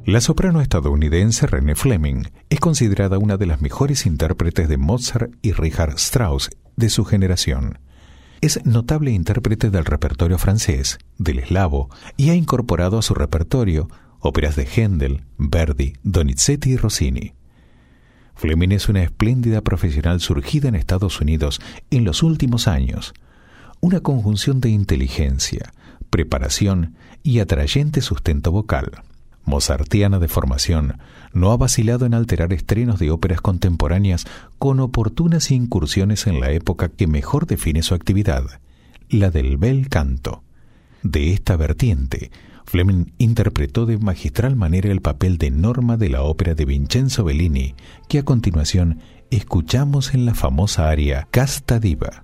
La soprano estadounidense Renée Fleming es considerada una de las mejores intérpretes de Mozart y Richard Strauss de su generación. Es notable intérprete del repertorio francés, del eslavo, y ha incorporado a su repertorio óperas de Händel, Verdi, Donizetti y Rossini. Fleming es una espléndida profesional surgida en Estados Unidos en los últimos años. Una conjunción de inteligencia, preparación y atrayente sustento vocal. Mozartiana de formación, no ha vacilado en alterar estrenos de óperas contemporáneas con oportunas incursiones en la época que mejor define su actividad, la del bel canto. De esta vertiente, Fleming interpretó de magistral manera el papel de Norma de la ópera de Vincenzo Bellini, que a continuación escuchamos en la famosa aria Casta Diva.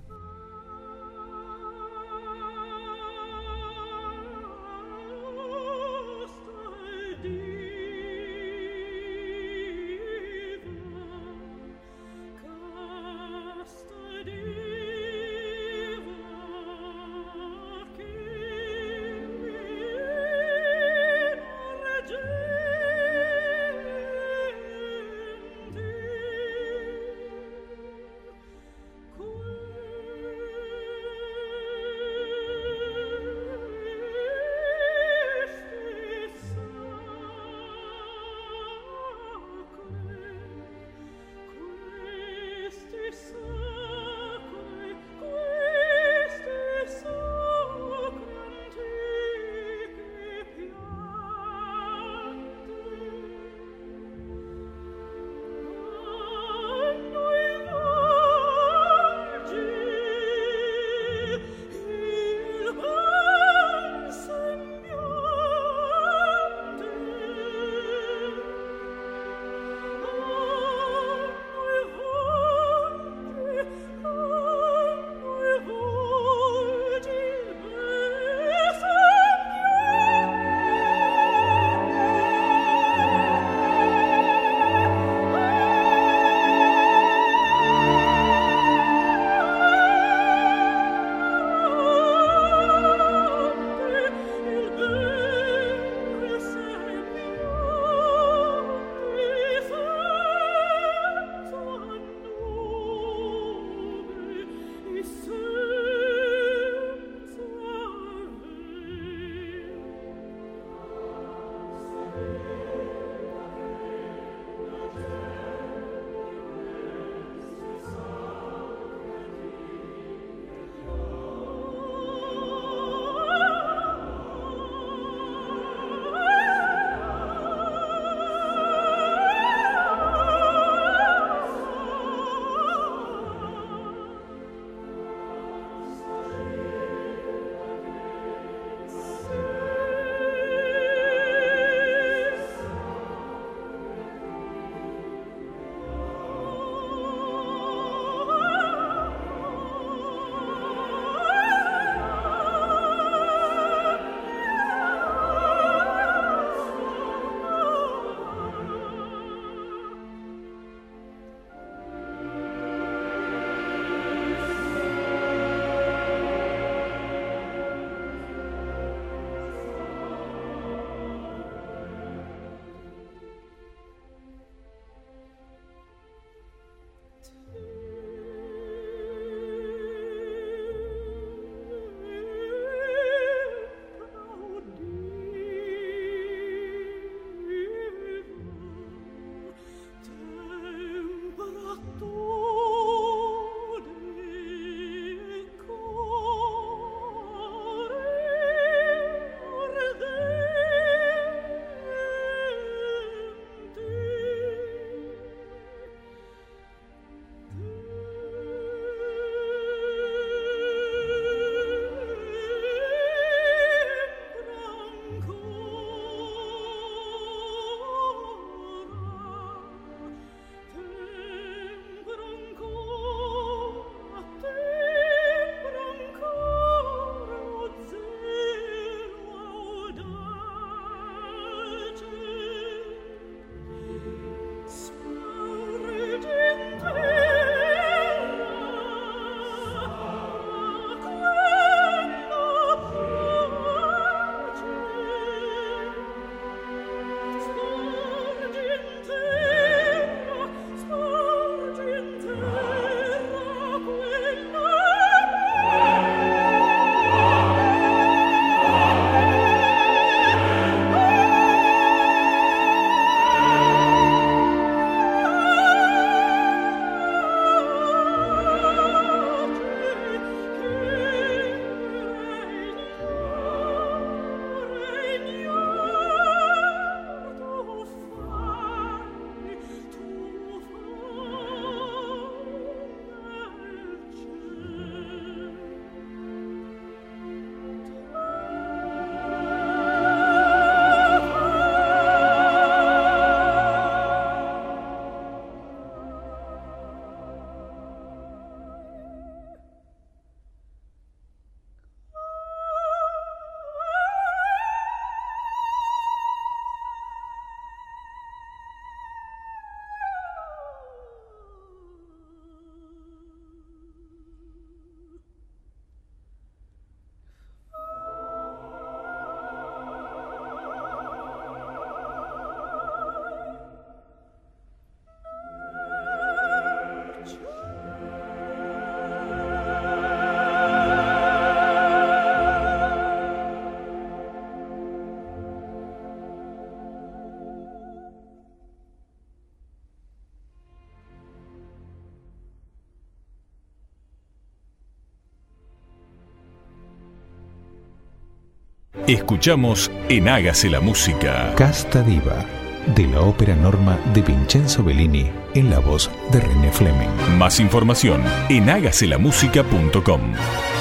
Escuchamos en Hágase la Música. Casta Diva, de la ópera Norma de Vincenzo Bellini, en la voz de René Fleming. Más información en hágaselamusica.com.